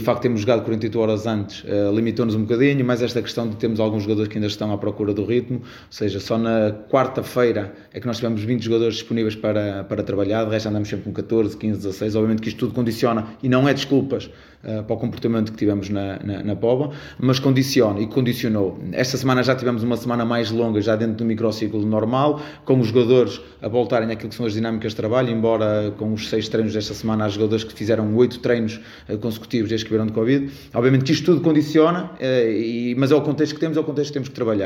O facto de termos jogado 48 horas antes limitou-nos um bocadinho, mas esta questão de termos alguns jogadores que ainda estão à procura do ritmo, ou seja, só na quarta-feira é que nós tivemos 20 jogadores disponíveis para trabalhar, de resto andamos sempre com 14, 15, 16, obviamente que isto tudo condiciona, e não é desculpas para o comportamento que tivemos na Póvoa, mas condiciona e condicionou. Esta semana já tivemos uma semana mais longa, já dentro do microciclo normal, com os jogadores a voltarem àquilo que são as dinâmicas de trabalho, embora com os 6 treinos desta semana há jogadores que fizeram 8 treinos consecutivos desde que vieram de Covid. Obviamente que isto tudo condiciona, mas é o contexto que temos, é o contexto que temos que trabalhar.